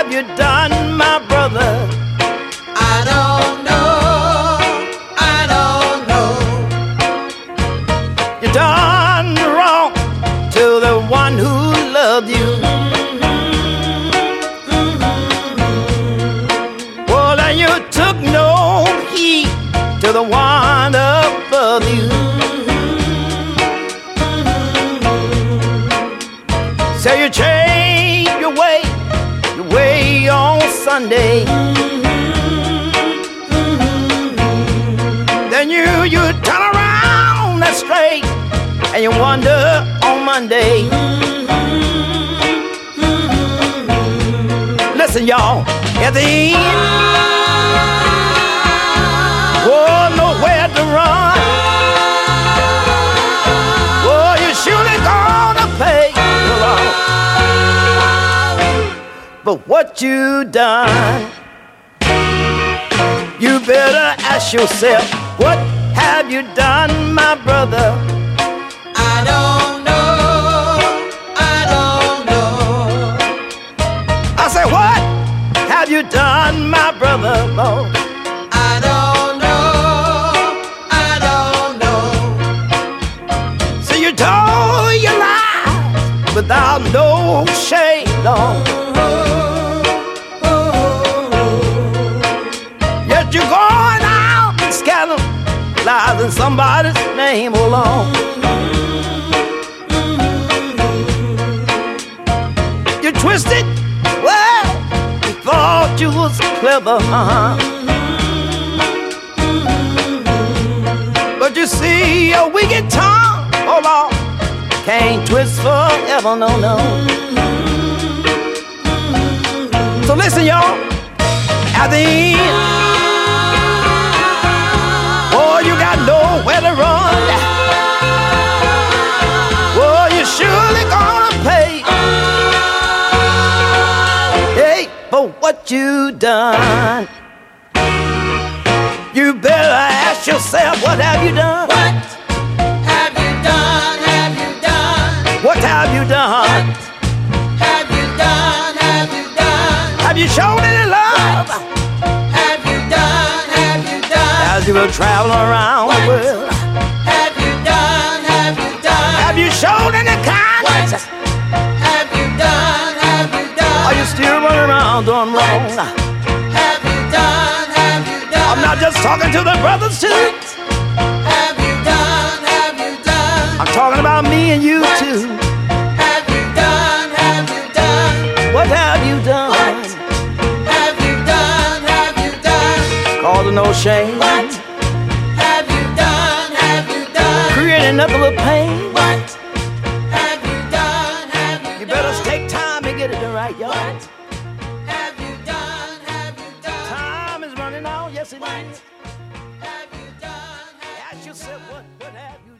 have you done, my brother? I don't know. I don't know. You done wrong to the one who loved you. Well, and you took no heed to the one above you. So you change your way on Sunday. Then you turn around that straight and you wonder on Monday. Listen, y'all, at the end, oh, nowhere to run. Oh, you're surely gonna pay for what you done. You better ask yourself, what have you done, my brother? I don't know. I don't know. I say, what have you done, my brother? Oh. I don't know. I don't know. So you told your lies without no shame, Lord. Yet you're going out and scandalizing somebody's name along. You twisted, well, you thought you was clever, But you see, a wicked tongue, oh Lord, can't twist forever, no, no. So listen, y'all, at the end, oh, you got nowhere to run. Oh, you're surely gonna pay, hey, for what you done. You better ask yourself, what have you done? What have you done? Have you done? What have you done? Have you done? Have you done? Have you shown any love? Have you done? Have you done? As you were traveling around the world, Have you done? Have you done? have you shown any kindness? Have you done? Have you done? Are you still running around doing wrong? Have you done? Have you done? I'm not just talking to the brothers too. Have you done? Have you done? I'm talking about me and you too. Have you done? Have you done? What have you done? Have you done? Have you done? Causing no shame, What have you done? Have you done? creating nothing but pain. What have you done? Have you You better done? take time to get it right, y'all. What have you done? Have you done? Time is running out, yes it What is. have you done? Have Ask yourself, what have you